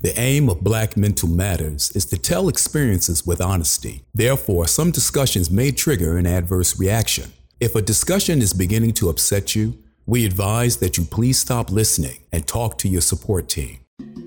The aim of Black Mental Matters is to tell experiences with honesty. Therefore, some discussions may trigger an adverse reaction. If a discussion is beginning to upset you, we advise that you please stop listening and talk to your support team.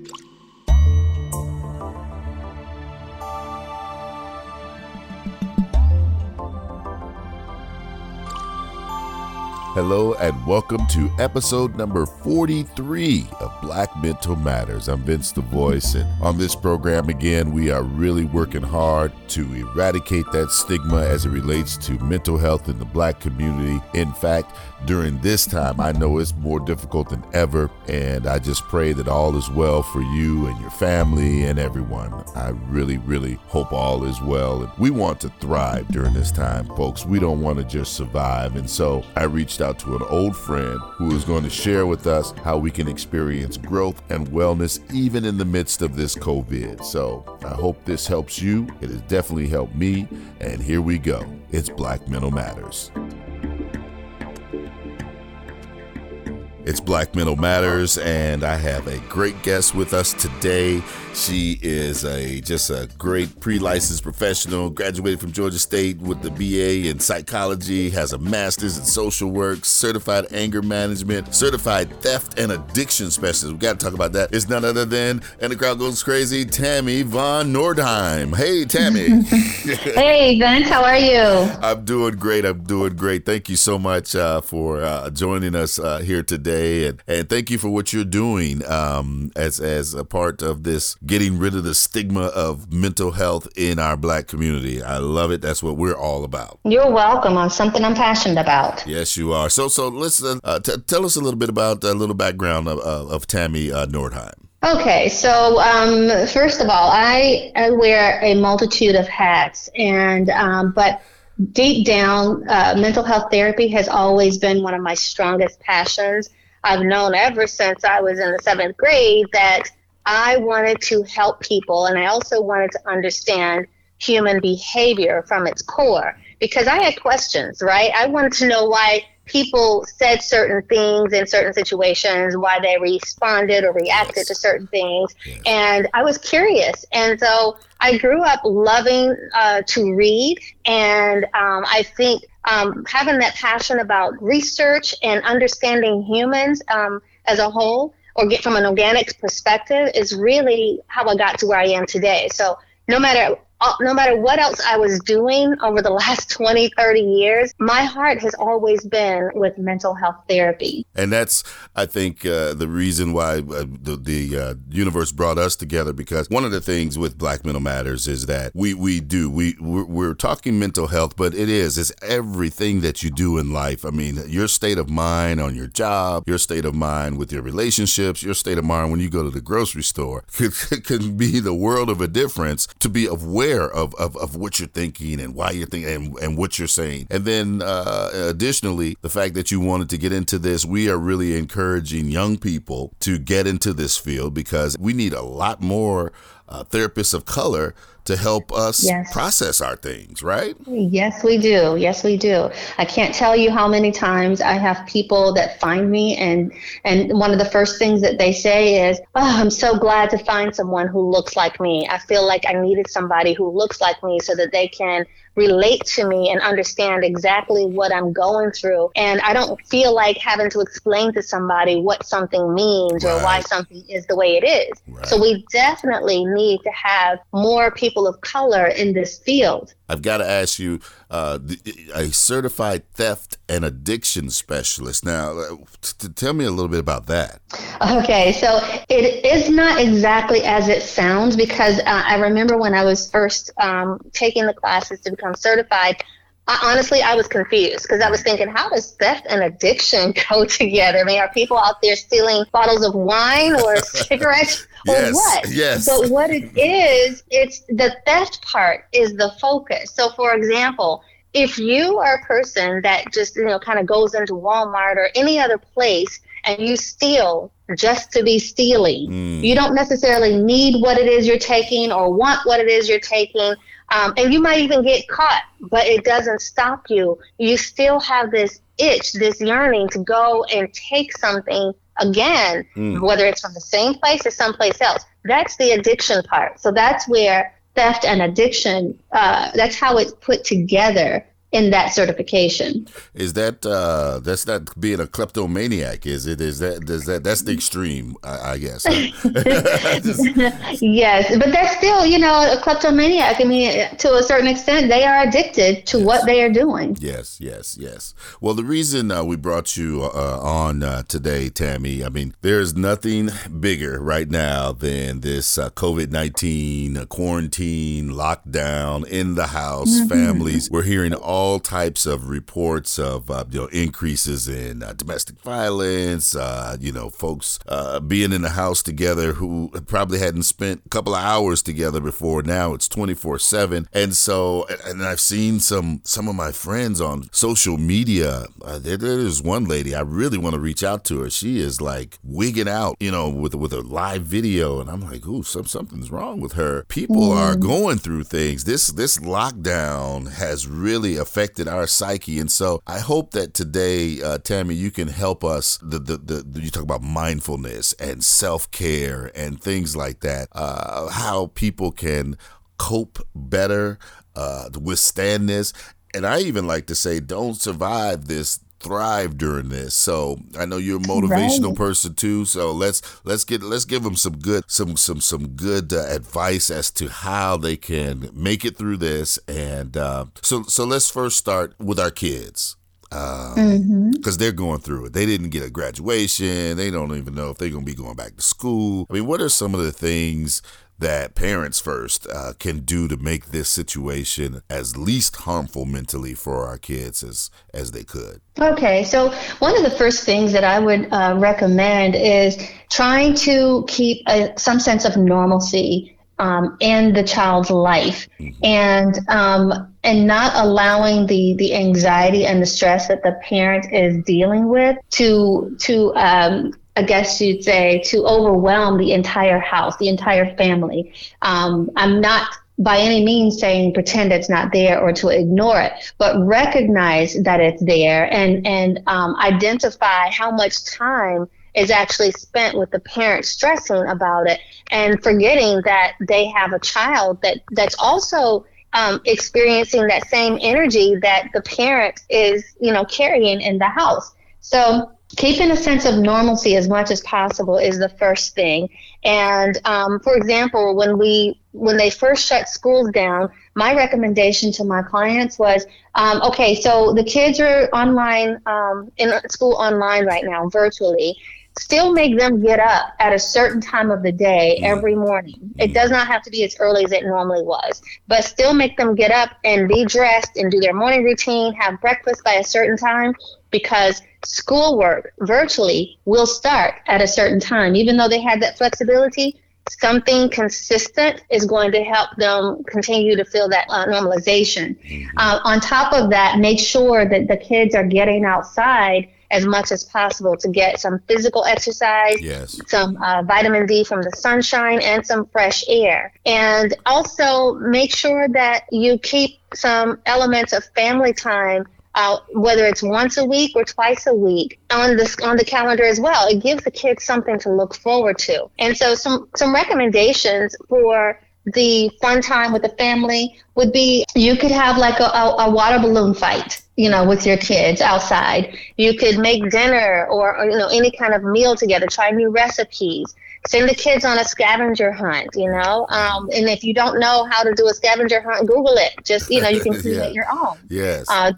Hello and welcome to episode number 43 of Black Mental Matters. I'm Vince the Voice, and on this program again, we are really working hard to eradicate that stigma as it relates to mental health in the Black community. In fact, during this time, I know it's more difficult than ever, and I just pray that all is well for you and your family and everyone. I really, really hope all is well. And we want to thrive during this time, folks. We don't want to just survive, and so I reached out to an old friend who is going to share with us how we can experience growth and wellness even in the midst of this COVID. So I hope this helps you. It has definitely helped me. And here we go. It's Black Mental Matters. It's Black Mental Matters, and I have a great guest with us today. She is just a great pre-licensed professional, graduated from Georgia State with the BA in psychology, has a master's in social work, certified anger management, certified theft and addiction specialist. We got to talk about that. It's none other than, and the crowd goes crazy, Tammy Von Nordheim. Hey, Tammy. Hey, Vince, how are you? I'm doing great. Thank you so much for joining us here today. And thank you for what you're doing as a part of this getting rid of the stigma of mental health in our Black community. I love it. That's what we're all about. You're welcome. On something I'm passionate about. Yes, you are. So let's tell us a little bit about a little background of Tammy Nordheim. Okay, so first of all, I wear a multitude of hats, and but deep down, mental health therapy has always been one of my strongest passions. I've known ever since I was in the 7th grade that I wanted to help people, and I also wanted to understand human behavior from its core, because I had questions, right? I wanted to know why people said certain things in certain situations, why they responded or reacted to certain things, and I was curious. And so I grew up loving to read, and I think having that passion about research and understanding humans as a whole, or get from an organic perspective, is really how I got to where I am today. So no matter what else I was doing over the last 20, 30 years, my heart has always been with mental health therapy. And that's, I think, the reason why the universe brought us together, because one of the things with Black Mental Matters is that we're talking mental health, but it's everything that you do in life. I mean, your state of mind on your job, your state of mind with your relationships, your state of mind when you go to the grocery store can be the world of a difference to be aware of what you're thinking and why you're thinking and what you're saying. And then additionally, the fact that you wanted to get into this, we are really encouraging young people to get into this field, because we need a lot more therapists of color to help us process our things, right? Yes, we do. Yes, we do. I can't tell you how many times I have people that find me, and one of the first things that they say is, "Oh, I'm so glad to find someone who looks like me. I feel like I needed somebody who looks like me so that they can relate to me and understand exactly what I'm going through. And I don't feel like having to explain to somebody what something means or why something is the way it is." So we definitely need to have more people of color in this field. I've got to ask you, a certified theft and addiction specialist. Now, tell me a little bit about that. Okay, so it is not exactly as it sounds, because I remember when I was first taking the classes to become certified, honestly, I was confused, because I was thinking, how does theft and addiction go together? I mean, are people out there stealing bottles of wine or cigarettes or what? Yes. But what it is, it's the theft part is the focus. So, for example, if you are a person that just, kind of goes into Walmart or any other place and you steal just to be stealing, you don't necessarily need what it is you're taking or want what it is you're taking. And you might even get caught, but it doesn't stop you. You still have this itch, this yearning to go and take something again, whether it's from the same place or someplace else. That's the addiction part. So that's where theft and addiction, that's how it's put together in that certification. Is that that's not being a kleptomaniac? Is it? That's the extreme? I guess. Yes, but that's still, a kleptomaniac. I mean, to a certain extent, they are addicted to what they are doing. Yes. Well, the reason we brought you on today, Tammy, I mean, there's nothing bigger right now than this COVID-19 quarantine, lockdown, in the house, families. We're hearing all types of reports of increases in domestic violence, folks being in the house together who probably hadn't spent a couple of hours together before. Now it's 24/7. And so, and I've seen some of my friends on social media. There's one lady, I really want to reach out to her. She is like wigging out, with a live video. And I'm like, ooh, something's wrong with her. People are going through things. This lockdown has really affected our psyche. And so I hope that today, Tammy, you can help us. You talk about mindfulness and self-care and things like that, how people can cope better, withstand this. And I even like to say, don't survive this, thrive during this. So I know you're a motivational person too. So let's give them some good advice as to how they can make it through this. And so let's first start with our kids. Because they're going through it. They didn't get a graduation. They don't even know if they're going to be going back to school. I mean, what are some of the things that parents first can do to make this situation as least harmful mentally for our kids as they could? Okay, so one of the first things that I would recommend is trying to keep some sense of normalcy in the child's life, and not allowing the anxiety and the stress that the parent is dealing with to I guess you'd say, to overwhelm the entire house, the entire family. I'm not by any means saying pretend it's not there or to ignore it, but recognize that it's there and identify how much time is actually spent with the parent stressing about it and forgetting that they have a child that's also experiencing that same energy that the parent is, carrying in the house. So keeping a sense of normalcy as much as possible is the first thing. And for example, when they first shut schools down, my recommendation to my clients was, okay, so the kids are online, in school online right now, virtually. Still make them get up at a certain time of the day every morning. It does not have to be as early as it normally was, but still make them get up and be dressed and do their morning routine, have breakfast by a certain time, because schoolwork virtually will start at a certain time. Even though they had that flexibility, something consistent is going to help them continue to feel that normalization. On top of that, make sure that the kids are getting outside as much as possible to get some physical exercise, some vitamin D from the sunshine, and some fresh air. And also make sure that you keep some elements of family time, whether it's once a week or twice a week, on the calendar as well. It gives the kids something to look forward to. And so some recommendations for the fun time with the family would be, you could have like a water balloon fight, with your kids outside. You could make dinner or any kind of meal together, try new recipes. Send the kids on a scavenger hunt, and if you don't know how to do a scavenger hunt, Google it. Just, you can create your own. Yes. Have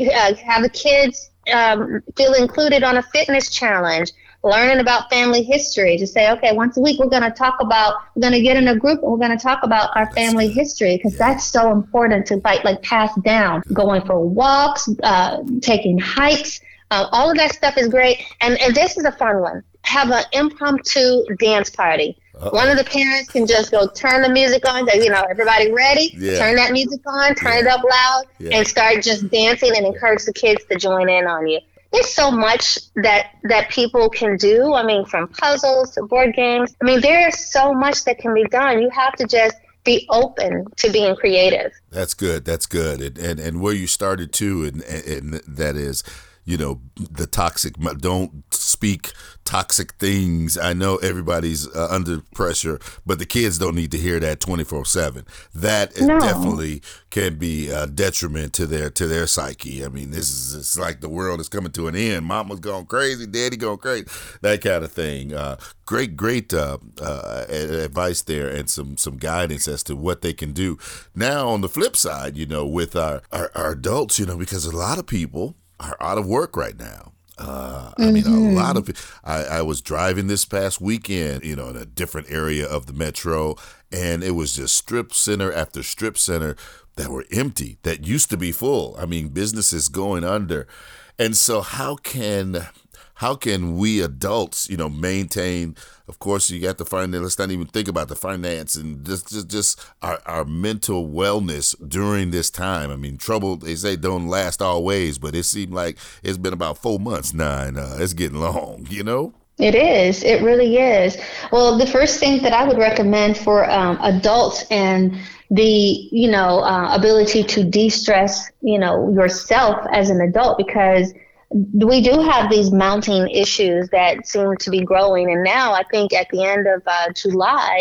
the kids feel included on a fitness challenge, learning about family history. To say, okay, once a week we're going to get in a group and we're going to talk about our family history, because that's so important to pass down. Going for walks, taking hikes, all of that stuff is great. And this is a fun one. Have an impromptu dance party. One of the parents can just go turn the music on. Everybody ready? Turn that music on, turn it up loud, and start just dancing and encourage the kids to join in on you. There's so much that people can do. I mean, from puzzles to board games. I mean, there's so much that can be done. You have to just be open to being creative. That's good. And where you started too, and that is, the toxic, don't speak toxic things. I know everybody's under pressure, but the kids don't need to hear that 24/7. That definitely can be a detriment to their psyche. I mean, it's like the world is coming to an end. Mama's going crazy, daddy going crazy, that kind of thing. Great advice there, and some guidance as to what they can do. Now, on the flip side, with our adults, because a lot of people are out of work right now. I mean, a lot of people. I was driving this past weekend, in a different area of the metro, and it was just strip center after strip center that were empty, that used to be full. I mean, businesses going under. And so how can we adults, maintain, of course, you got to find that. Let's not even think about the finance and just our mental wellness during this time. I mean, trouble, they say, don't last always, but it seemed like it's been about 4 months now, and it's getting long, It is. It really is. Well, the first thing that I would recommend for adults and the, ability to de-stress, yourself as an adult, because we do have these mounting issues that seem to be growing. And now I think at the end of July,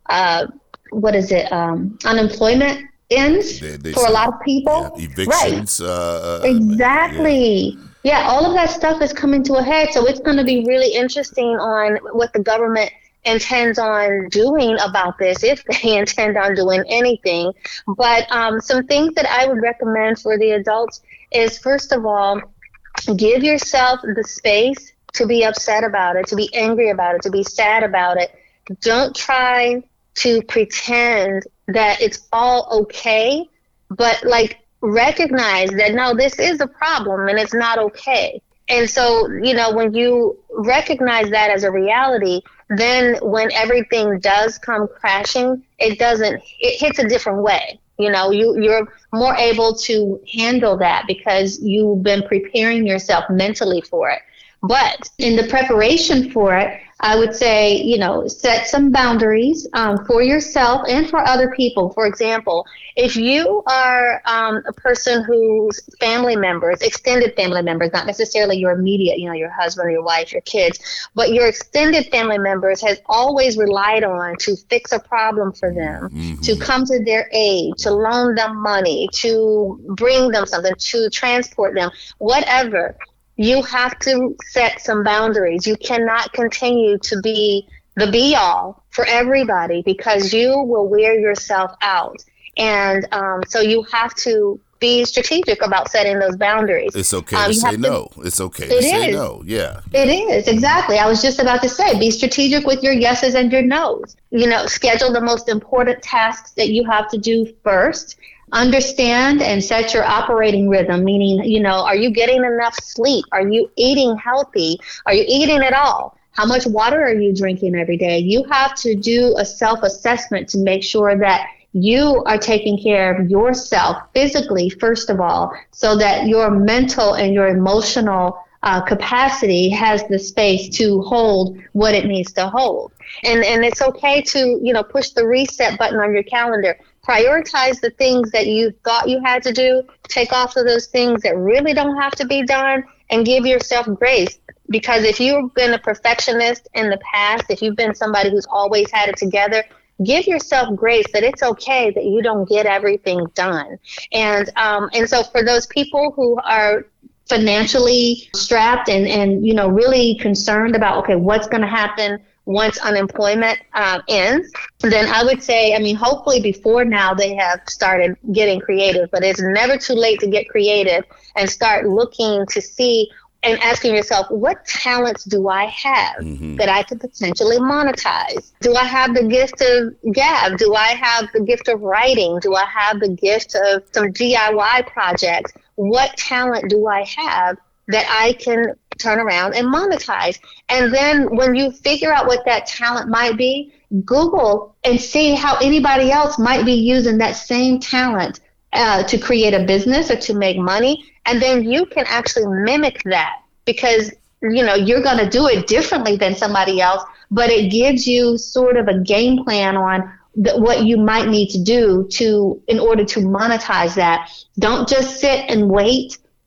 unemployment ends for a lot of people. Yeah, evictions. Right. Exactly. Yeah, all of that stuff is coming to a head. So it's going to be really interesting on what the government intends on doing about this, if they intend on doing anything. But some things that I would recommend for the adults is, first of all, give yourself the space to be upset about it, to be angry about it, to be sad about it. Don't try to pretend that it's all okay, but recognize that, no, this is a problem and it's not okay. And so, when you recognize that as a reality, then when everything does come crashing, it hits a different way. You're more able to handle that because you've been preparing yourself mentally for it. But in the preparation for it, I would say, set some boundaries for yourself and for other people. For example, if you are a person whose family members, extended family members, not necessarily your immediate, your husband, your wife, your kids, but your extended family members has always relied on to fix a problem for them, to come to their aid, to loan them money, to bring them something, to transport them, whatever. You have to set some boundaries. You cannot continue to be the be-all for everybody, because you will wear yourself out. And so you have to be strategic about setting those boundaries. It's okay to say no. It's okay to say no. Yeah. It is. Exactly. I was just about to say, be strategic with your yeses and your nos. Schedule the most important tasks that you have to do first. Understand and set your operating rhythm, meaning, are you getting enough sleep? Are you eating healthy? Are you eating at all? How much water are you drinking every day? You have to do a self-assessment to make sure that you are taking care of yourself physically, first of all, so that your mental and your emotional capacity has the space to hold what it needs to hold. And it's okay to, push the reset button on your calendar. Prioritize the things that you thought you had to do. Take off of those things that really don't have to be done, and give yourself grace. Because if you've been a perfectionist in the past, if you've been somebody who's always had it together, give yourself grace that it's okay that you don't get everything done. And so for those people who are financially strapped and really concerned about, okay, what's going to happen once unemployment ends, then I would say, hopefully before now they have started getting creative, but it's never too late to get creative and start looking to see and asking yourself, what talents do I have that I could potentially monetize? Do I have the gift of gab? Do I have the gift of writing? Do I have the gift of some DIY projects? What talent do I have that I can turn around and monetize? And then when you figure out what that talent might be, Google and see how anybody else might be using that same talent to create a business or to make money. And then you can actually mimic that, because you're going to do it differently than somebody else, but it gives you sort of a game plan on what you might need to do in order to monetize that. Don't just sit and wait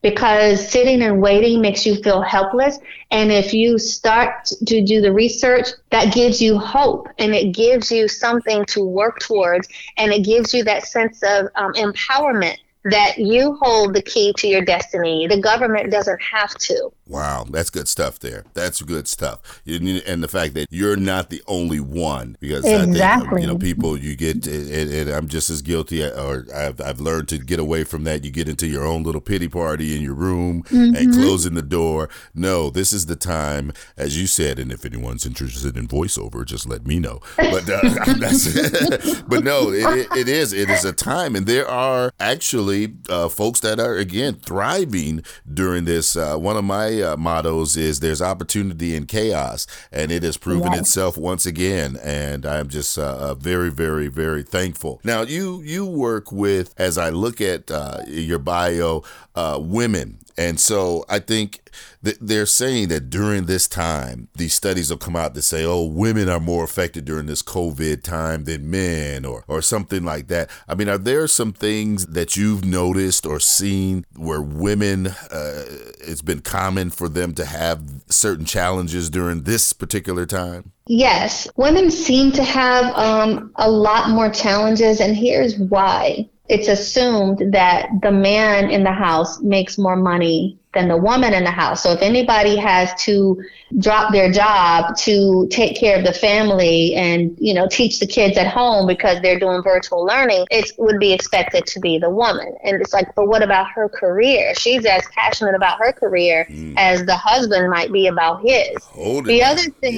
because sitting and waiting makes you feel helpless. And if you start to do the research, that gives you hope, and it gives you something to work towards, and it gives you that sense of empowerment that you hold the key to your destiny. The government doesn't have to. Wow, that's good stuff there. That's good stuff. And the fact that you're not the only one, because exactly. I think, people, you get, and I'm just as guilty, or I've learned to get away from that. You get into your own little pity party in your room and closing the door. No, this is the time, as you said, and if anyone's interested in voiceover, just let me know. But but no, it is a time, and there are actually folks that are, again, thriving during this. One of my mottos is there's opportunity in chaos, and it has proven itself once again. And I'm just very, very, very thankful. Now, you work with, as I look at your bio, women. And so I think they're saying that during this time, these studies will come out that say, oh, women are more affected during this COVID time than men, or something like that. I mean, are there some things that you've noticed or seen where women, it's been common for them to have certain challenges during this particular time? Yes, women seem to have a lot more challenges, and here's why. It's assumed that the man in the house makes more money than the woman in the house. So if anybody has to drop their job to take care of the family and, teach the kids at home because they're doing virtual learning, it would be expected to be the woman. And it's like, but what about her career? She's as passionate about her career as the husband might be about his. The other thing,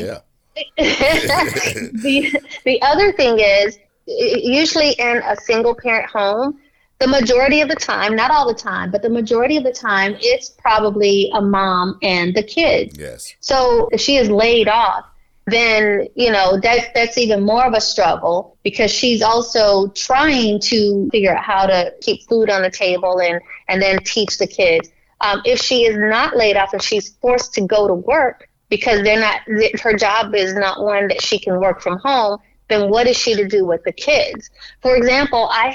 the other thing is, usually in a single parent home, the majority of the time, not all the time, but the majority of the time, it's probably a mom and the kids. Yes. So if she is laid off, then, that's even more of a struggle, because she's also trying to figure out how to keep food on the table and then teach the kids. If she is not laid off and she's forced to go to work because her job is not one that she can work from home, then what is she to do with the kids? For example, I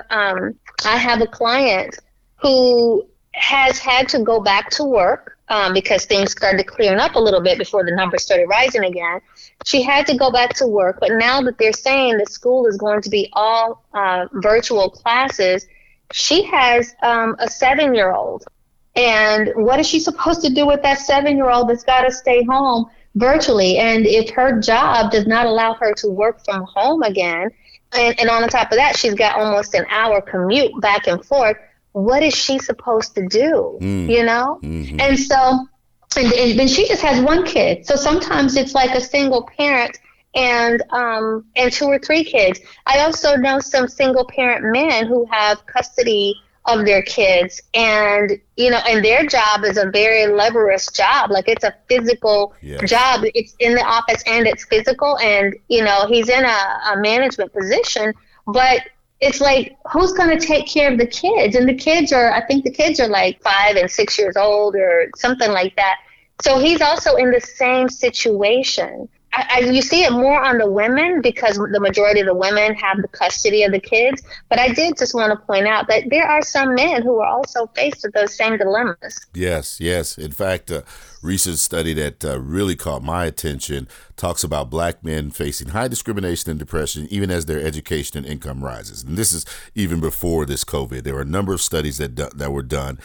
have a client who has had to go back to work because things started clearing up a little bit before the numbers started rising again. She had to go back to work, but now that they're saying that school is going to be all virtual classes, she has a 7-year-old. And what is she supposed to do with that 7-year-old that's got to stay home virtually? And if her job does not allow her to work from home again, and on the top of that, she's got almost an hour commute back and forth, what is she supposed to do? Mm-hmm. And so, and she just has one kid. So sometimes it's like a single parent and 2 or 3 kids. I also know some single parent men who have custody of their kids, and and their job is a very laborious job. Like, it's a physical job. It's in the office and it's physical, and he's in a management position, but it's like, who's going to take care of the kids? And I think the kids are like 5 and 6 years old or something like that. So he's also in the same situation. You see it more on the women because the majority of the women have the custody of the kids. But I did just want to point out that there are some men who are also faced with those same dilemmas. Yes. In fact, a recent study that really caught my attention talks about Black men facing high discrimination and depression even as their education and income rises. And this is even before this COVID. There were a number of studies that were done.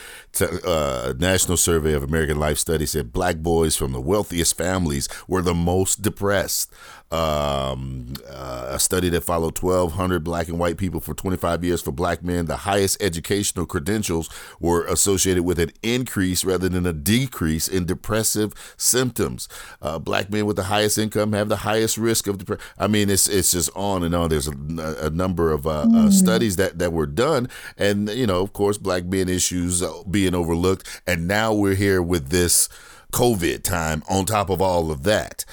A National Survey of American Life Studies said Black boys from the wealthiest families were the most depressed. A study that followed 1,200 Black and white people for 25 years. For Black men, the highest educational credentials were associated with an increase rather than a decrease in depressive symptoms. Black men with the highest income have the highest risk of depression. I mean, it's just on and on. There's a number of studies that were done, and of course, Black men issues being overlooked, and now we're here with this COVID time on top of all of that.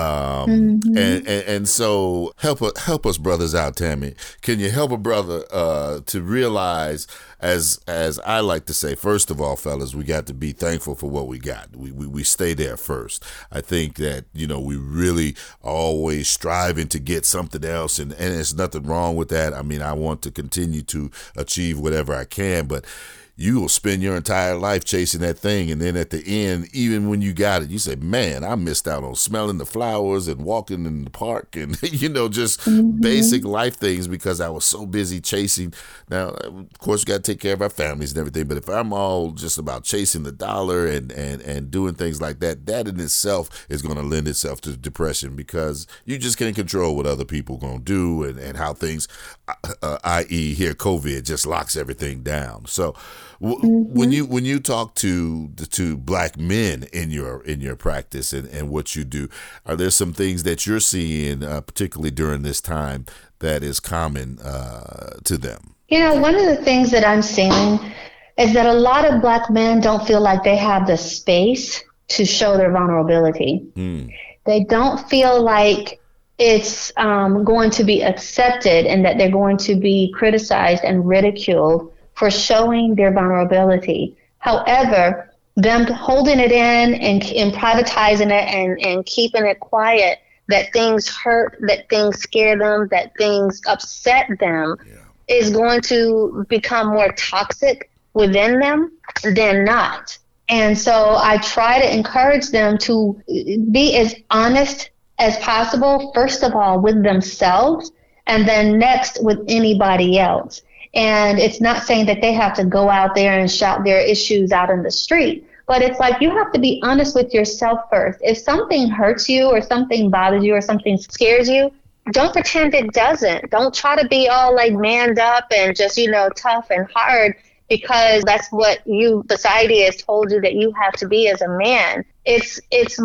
And so help us brothers out, Tammy. Can you help a brother to realize, as I like to say, first of all, fellas, we got to be thankful for what we got. We stay there first. I think that we really always striving to get something else, and there's nothing wrong with that. I mean, I want to continue to achieve whatever I can, but you will spend your entire life chasing that thing. And then at the end, even when you got it, you say, man, I missed out on smelling the flowers and walking in the park and, just basic life things because I was so busy chasing. Now, of course, we got to take care of our families and everything. But if I'm all just about chasing the dollar and doing things like that, that in itself is going to lend itself to depression because you just can't control what other people are going to do and how things, i.e. here, COVID just locks everything down. So when you talk to Black men in your practice and what you do, are there some things that you're seeing, particularly during this time, that is common to them? One of the things that I'm seeing is that a lot of Black men don't feel like they have the space to show their vulnerability. They don't feel like it's going to be accepted and that they're going to be criticized and ridiculed for showing their vulnerability. However, them holding it in and privatizing it and keeping it quiet, that things hurt, that things scare them, that things upset them, is going to become more toxic within them than not. And so I try to encourage them to be as honest as possible, first of all, with themselves, and then next with anybody else. And it's not saying that they have to go out there and shout their issues out in the street, but it's like you have to be honest with yourself first. If something hurts you or something bothers you or something scares you, don't pretend it doesn't. Don't try to be all like manned up and just, tough and hard because that's what society has told you that you have to be as a man. It's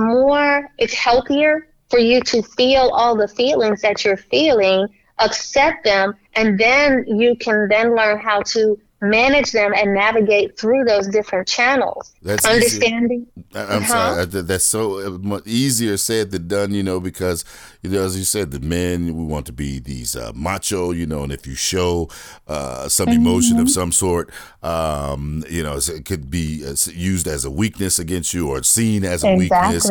healthier for you to feel all the feelings that you're feeling, accept them, and then you can then learn how to manage them and navigate through those different channels. That's understanding. I'm sorry. That's so much easier said than done, because, as you said, the men, we want to be these macho, and if you show some emotion of some sort, it could be used as a weakness against you or seen as a weakness,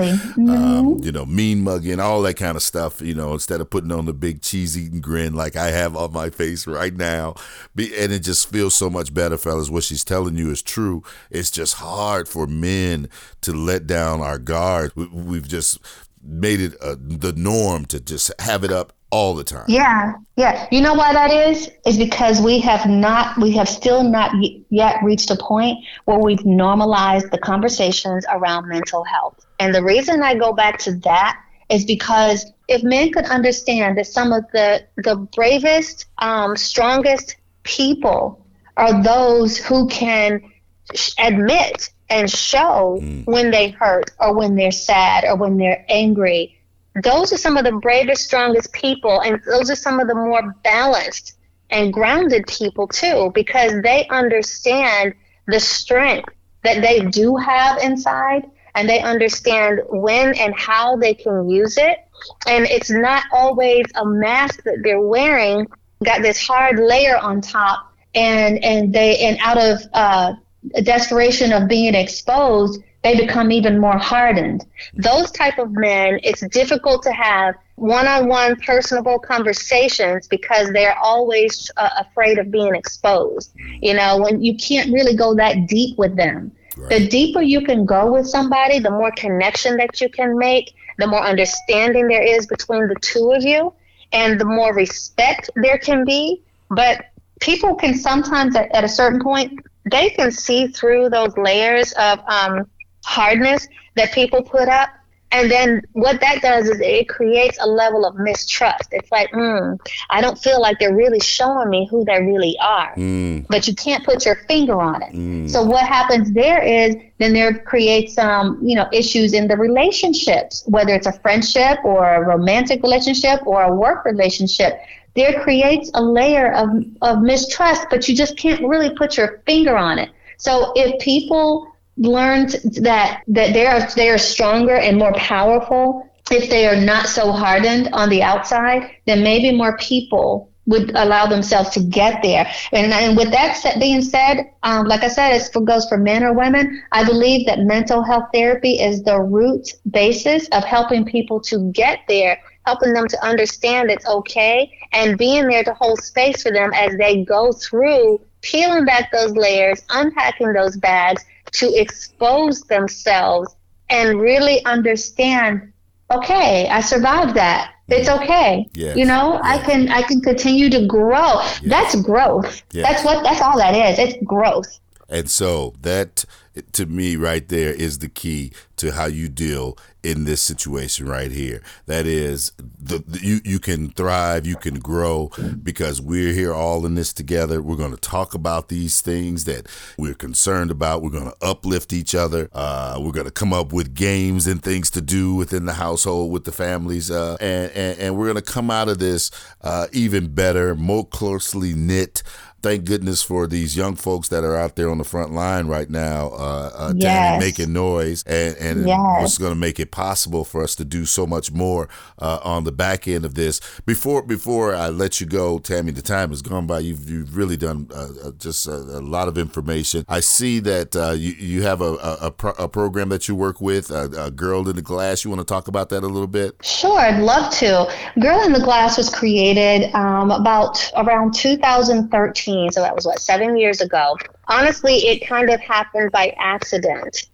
mean mugging, all that kind of stuff, instead of putting on the big cheese-eating grin like I have on my face right now. And it just feels so much better, fellas. What she's telling you is true. It's just hard for men to let down our guard. We've just made it the norm to just have it up all the time. Yeah. You know why that is? Is because we have still not yet reached a point where we've normalized the conversations around mental health. And the reason I go back to that is because if men could understand that some of the bravest, strongest people are those who can admit and show when they hurt or when they're sad or when they're angry. Those are some of the bravest, strongest people, and those are some of the more balanced and grounded people too, because they understand the strength that they do have inside, and they understand when and how they can use it. And it's not always a mask that they're wearing, got this hard layer on top, and out of desperation of being exposed, they become even more hardened. Those type of men, it's difficult to have one-on-one personable conversations because they're always afraid of being exposed. When you can't really go that deep with them. Right. The deeper you can go with somebody, the more connection that you can make, the more understanding there is between the two of you, and the more respect there can be. But people can sometimes, at a certain point, they can see through those layers of hardness that people put up. And then what that does is it creates a level of mistrust. It's like, I don't feel like they're really showing me who they really are. But you can't put your finger on it. So what happens there is then there creates issues in the relationships, whether it's a friendship or a romantic relationship or a work relationship. There creates a layer of mistrust, but you just can't really put your finger on it. So if people learned that they are stronger and more powerful if they are not so hardened on the outside, then maybe more people would allow themselves to get there. And with that being said, like I said, it goes for men or women. I believe that mental health therapy is the root basis of helping people to get there helping them to understand it's okay, and being there to hold space for them as they go through peeling back those layers, unpacking those bags to expose themselves and really understand, okay, I survived that. It's okay. Yes. You know, yes. I can continue to grow. Yes. That's growth. Yes. That's all that is. It's growth. And so that, to me, right there is the key to how you deal in this situation right here. That is, you can thrive, you can grow, because we're here all in this together. We're going to talk about these things that we're concerned about. We're going to uplift each other. We're going to come up with games and things to do within the household with the families. And we're going to come out of this even better, more closely knit. Thank goodness for these young folks that are out there on the front line right now, yes. making noise, and yes. what's going to make it possible for us to do so much more on the back end of this. Before I let you go, Tammy, the time has gone by. You've really done just a lot of information. I see that you have a program that you work with, a Girl in the Glass. You want to talk about that a little bit? Sure, I'd love to. Girl in the Glass was created around 2013. So that was 7 years ago. Honestly, it kind of happened by accident.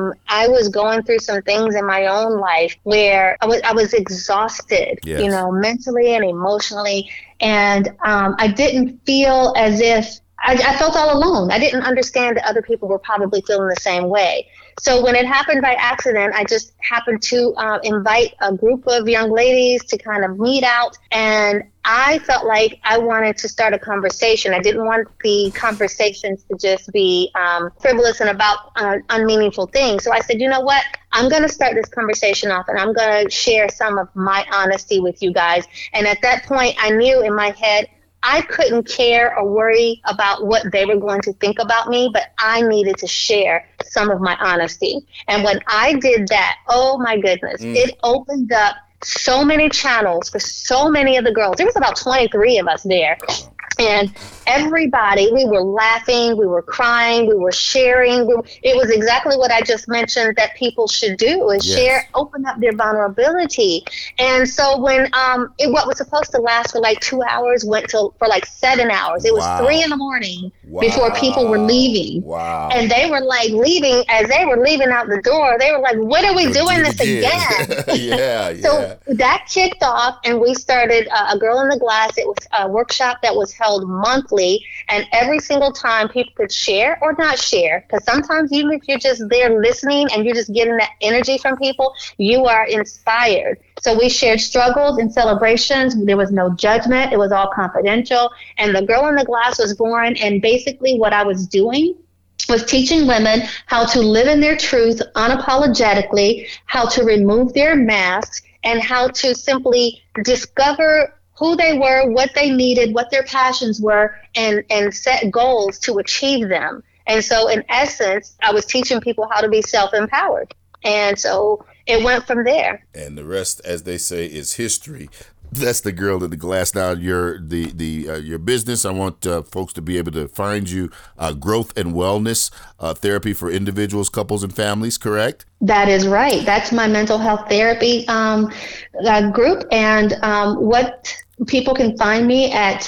I was going through some things in my own life where I was exhausted, yes. you know, mentally and emotionally. And I didn't feel as if I felt all alone. I didn't understand that other people were probably feeling the same way. So when it happened by accident, I just happened to invite a group of young ladies to kind of meet out. And I felt like I wanted to start a conversation. I didn't want the conversations to just be frivolous and about unmeaningful things. So I said, you know what? I'm going to start this conversation off, and I'm going to share some of my honesty with you guys. And at that point, I knew in my head, I couldn't care or worry about what they were going to think about me, but I needed to share some of my honesty. And when I did that, oh my goodness, it opened up so many channels for so many of the girls. There was about 23 of us there. And everybody, we were laughing, we were crying, we were sharing. It was exactly what I just mentioned that people should do, is yes. share, open up their vulnerability. And so when what was supposed to last for like 2 hours went for like 7 hours. It was wow. 3 a.m. before people were leaving. Wow. And they were like leaving, as they were leaving out the door, they were like, when are we doing this again? Yeah. So that kicked off, and we started a Girl in the Glass. It was a workshop that was held monthly, and every single time people could share or not share, because sometimes even if you're just there listening and you're just getting that energy from people, you are inspired. So we shared struggles and celebrations. There was no judgment. It was all confidential. And the Girl in the Glass was born, and basically what I was doing was teaching women how to live in their truth unapologetically, how to remove their masks, and how to simply discover who they were, what they needed, what their passions were, and set goals to achieve them. And so in essence, I was teaching people how to be self-empowered. And so it went from there. And the rest, as they say, is history. That's the Girl in the Glass. Now, your business, I want folks to be able to find you, growth and wellness therapy for individuals, couples, and families, correct? That is right. That's my mental health therapy group. And what people can find me at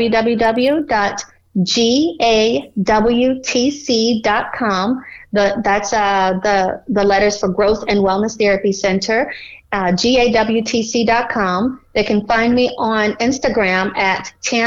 www.gawtc.com. That's the letters for Growth and Wellness Therapy Center. GAWTC.com. They can find me on Instagram at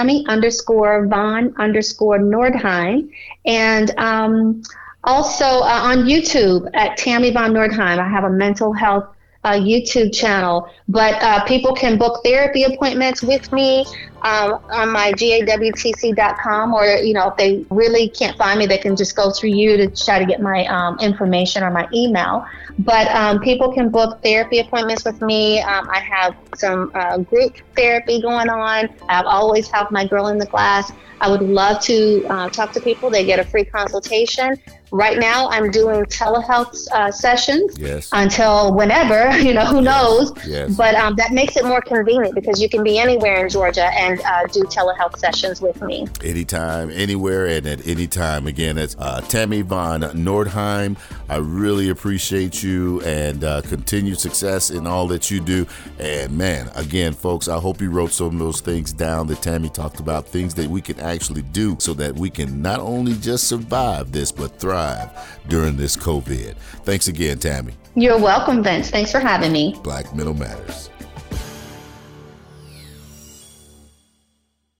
Tammy_Von_Nordheim, and also on YouTube at Tammy Von Nordheim. I have a mental health YouTube channel, but people can book therapy appointments with me on my GAWTC.com, or, you know, if they really can't find me, they can just go through you to try to get my information or my email. But people can book therapy appointments with me. I have some group therapy going on. I've always have my Girl in the Glass. I would love to talk to people. They get a free consultation. Right now, I'm doing telehealth sessions until whenever, you know, who knows. Yes. But that makes it more convenient because you can be anywhere in Georgia and do telehealth sessions with me. Anytime, anywhere, and at any time. Again, it's Tammy Von Nordheim. I really appreciate you and continued success in all that you do. And man, again, folks, I hope you wrote some of those things down that Tammy talked about, things that we can actually do so that we can not only just survive this, but thrive during this COVID. Thanks again, Tammy. You're welcome, Vince. Thanks for having me. Black Mental Matters.